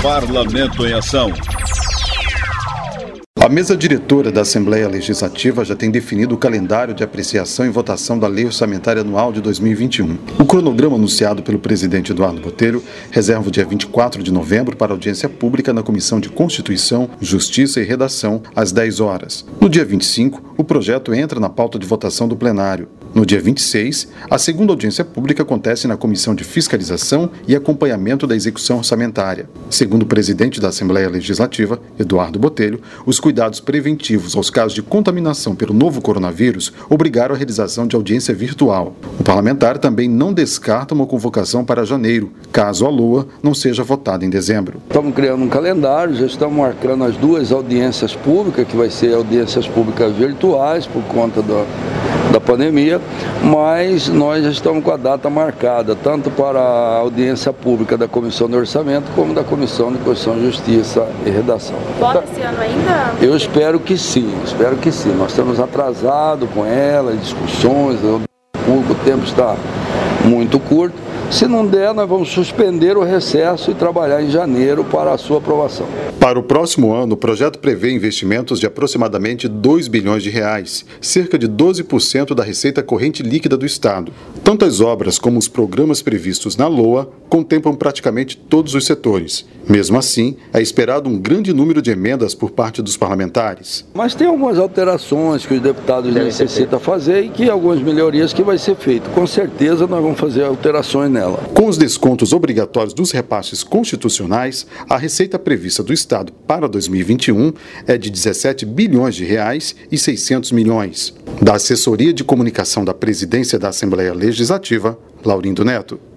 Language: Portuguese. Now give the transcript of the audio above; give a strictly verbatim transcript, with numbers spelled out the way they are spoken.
Parlamento em Ação. A mesa diretora da Assembleia Legislativa já tem definido o calendário de apreciação e votação da Lei Orçamentária Anual de dois mil e vinte e um. O cronograma anunciado pelo presidente Eduardo Botelho reserva o dia vinte e quatro de novembro para audiência pública na Comissão de Constituição, Justiça e Redação, às dez horas. No dia vinte e cinco, o projeto entra na pauta de votação do plenário. No dia vinte e seis, a segunda audiência pública acontece na Comissão de Fiscalização e Acompanhamento da Execução Orçamentária. Segundo o presidente da Assembleia Legislativa, Eduardo Botelho, os cuidados preventivos aos casos de contaminação pelo novo coronavírus obrigaram a realização de audiência virtual. O parlamentar também não descarta uma convocação para janeiro, caso a L O A não seja votada em dezembro. Estamos criando um calendário, já estamos marcando as duas audiências públicas, que vai ser audiências públicas virtuais por conta do, da pandemia, mas nós já estamos com a data marcada, tanto para a audiência pública da Comissão de Orçamento, como da Comissão de Constituição, Justiça e Redação. Vota esse ano ainda? Eu espero que sim, espero que sim. Nós estamos atrasados com ela, discussões, o tempo está muito curto. Se não der, nós vamos suspender o recesso e trabalhar em janeiro para a sua aprovação. Para o próximo ano, o projeto prevê investimentos de aproximadamente dois bilhões de reais, cerca de doze por cento da receita corrente líquida do Estado. Tanto as obras como os programas previstos na L O A contemplam praticamente todos os setores. Mesmo assim, é esperado um grande número de emendas por parte dos parlamentares. Mas tem algumas alterações que os deputados necessitam fazer e que algumas melhorias que vai ser feito. Com certeza nós vamos fazer alterações nela. Com os descontos obrigatórios dos repasses constitucionais, a receita prevista do Estado para dois mil e vinte e um é de dezessete bilhões de reais e seiscentos milhões. Da Assessoria de Comunicação da Presidência da Assembleia Legislativa, Laurindo Neto.